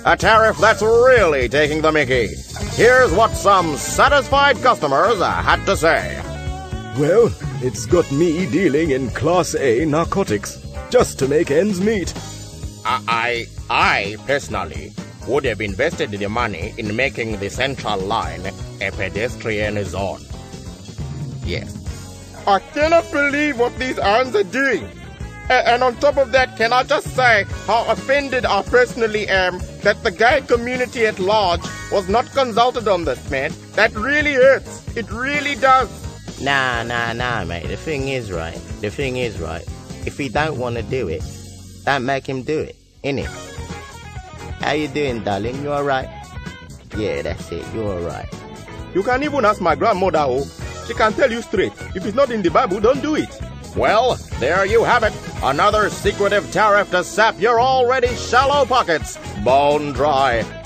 A tariff that's really taking the mickey. Here's what some satisfied customers had to say. Well, it's got me dealing in Class A narcotics, just to make ends meet. I personally would have invested the money in making the Central Line a pedestrian zone. Yes. I cannot believe what these irons are doing. And on top of that, can I just say how offended I personally am that the gay community at large was not consulted on this, man. That really hurts. It really does. Nah, mate. The thing is right. If he don't want to do it, don't make him do it, innit? How you doing, darling? You alright? Yeah, that's it. You alright. You can even ask my grandmother, oh. She can tell you straight. If it's not in the Bible, don't do it. Well, there you have it. Another secretive tariff to sap your already shallow pockets bone dry.